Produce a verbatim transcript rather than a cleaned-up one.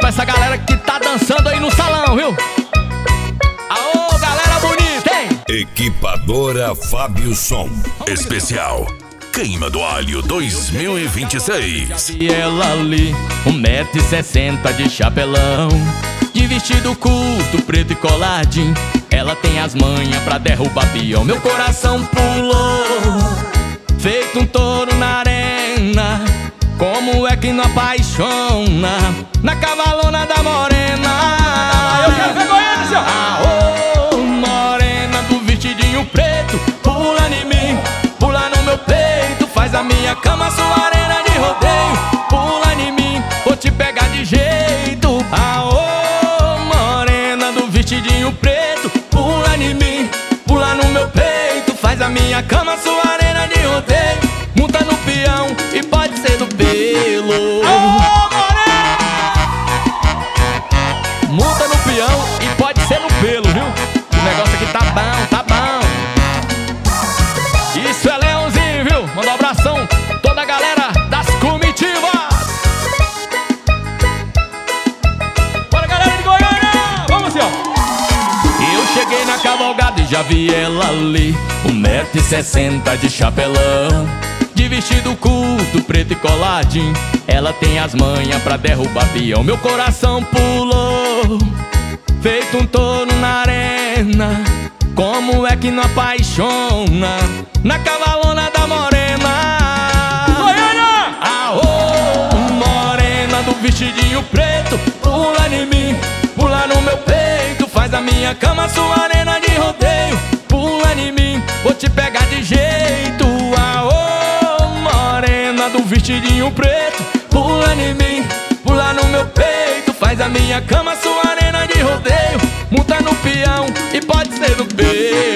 pra essa galera que tá dançando aí no salão, viu? Aô, galera bonita, hein? Equipadora Fábio Som. Especial Queima do Alho dois mil e vinte e seis. E ela ali, um metro e sessenta de chapelão, de vestido curto, preto e coladinho. Ela tem as manhas pra derrubar peão. Meu coração pulou, feito um touro na arena. Como é que não apaixona na cavalona da morena? Eu quero ver Goiânia, senhor! Aô, morena do vestidinho preto, pula em mim, pula no meu peito, faz a minha cama sua arena de rodeio. Pula em mim, vou te pegar de jeito. Aô, morena do vestidinho preto, pula em mim, pula no meu peito, faz a minha cama sua arena de rodeio. Monta no peão e pode ser no pelo. Aô, morena! Monta no peão e pode ser no pelo, viu? O negócio aqui tá bom, tá bom. Isso é Leãozinho, viu? Manda um abração toda a galera das comitivas. Bora, galera de Goiânia! Vamos, senhor! Eu cheguei na cavalgada e já vi ela ali, um metro e sessenta de chapelão, de vestido curto, preto e coladinho. Ela tem as manhas pra derrubar peão. Meu coração pulou, feito um touro na arena. Como é que não apaixona na cavalona da morena? Goiânia! Aô, morena do vestidinho preto, pula em mim, pula no meu peito, faz a minha cama sua arena de rodeio. Pula em mim, vou te pegar de jeito. Aô, morena do vestidinho preto, pula em mim, pula no meu peito, faz a minha cama sua arena de rodeio. Monta no peão e pode ser no peito.